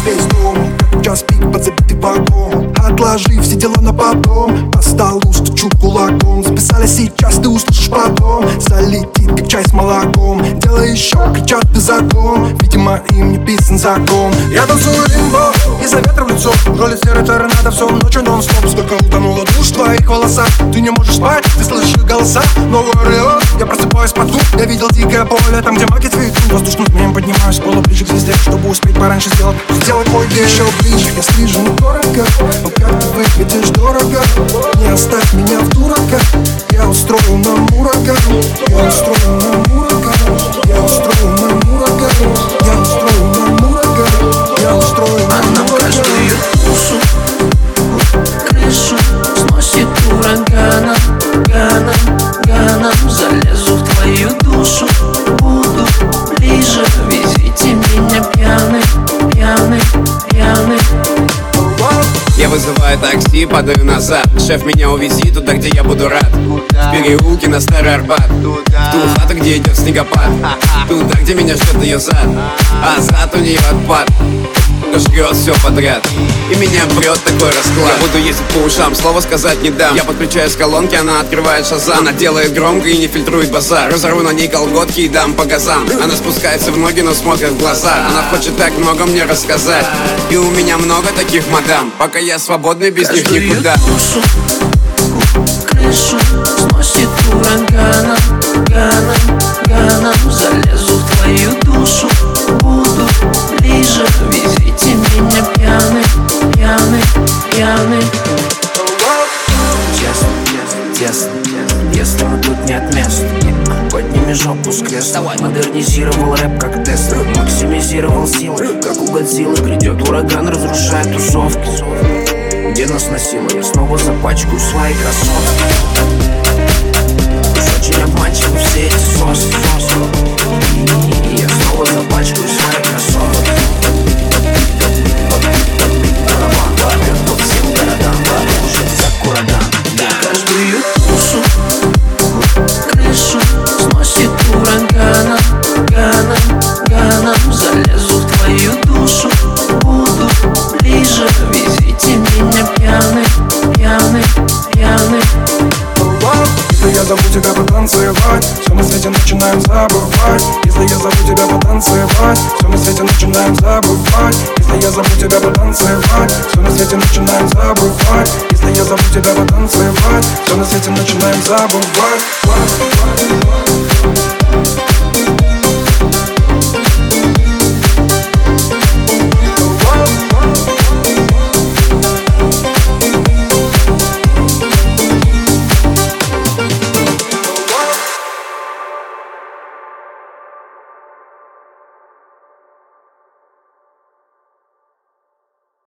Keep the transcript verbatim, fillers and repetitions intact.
весь дом, как час пик под забитый вагон. Отложи все дела на потом, по столу стучу кулаком. Записали сейчас, ты услышишь потом. Залетит, как чай с молоком. Дело еще, кричат беззакон. Видимо, им не писан закон. Я танцую лимбо, из-за ветра в лицо. Роли серой торнадо, все ночью нон-стоп. Сколько утонуло душ в твоих волосах. Ты не можешь спать, ты слышишь голоса. Новый Орион, я просыпаюсь под звук. Я видел дикое поле, там где маки цветут. Воздушным змеем поднимаюсь с пола ближе к звезде, чтобы успеть пораньше сделать Сделать мой день еще ближе. Я стрижен коротко, но как ты выглядишь дорого. Не оставь меня в дураках. Я устрою нам ураган. Я устрою нам ураган. Я устрою нам ураган. Я устрою нам ураган. Я устрою нам ураган. А нам каждую душу, крышу сносит ураганом, ганом, ганом. Залезу в твою душу, буду ближе. Везите меня пьяный, пьяный, пьяный. Я вызываю такси, падаю назад. Шеф, меня увези туда, где я буду рад. В переулке на Старый Арбат, в ту хату, где идет снегопад. Туда, где меня ждет ее зад, а зад у нее отпад. Жрет все подряд, и меня прет такой расклад. Я буду ездить по ушам, слова сказать не дам. Я подключаюсь к колонке, она открывает шазам. Она делает громко и не фильтрует базар. Разорву на ней колготки и дам по газам. Она спускается в ноги, но смотрит в глаза. Она хочет так много мне рассказать, и у меня много таких мадам. Пока я свободный, без них никуда. Душу, крышу сносит ураганом, ганом, ганом. Залезу в твою душу, буду ближе. Везите меня пьяный, пьяный, пьяный. Честно, тесно, если мы тут нет мест. Подними жопу с кресла. Модернизировал рэп как Тесла. Максимизировал силы, как у Годзиллы. Грядет ураган, разрушает тусовки. Где нас носило, я снова запачкаю свои кроссовки. Уж очень обманчивы все эти соски. И я снова запачкаю свои кроссовки. Барабан лапер по всем городам, вооружен как ураган. Да. Каждую душу, крышу сносит ураганом, ганом, ганом. Залезу в твою душу, буду ближе. Везите меня пьяный, пьяный, пьяный. Если я зову тебя потанцевать, все на свете начинаем забывать. Если я зову тебя потанцевать, все на свете начинаем забывать. Если я зову тебя потанцевать, все на свете начинаем забывать. Если я зову тебя потанцевать, все на свете начинаем забывать.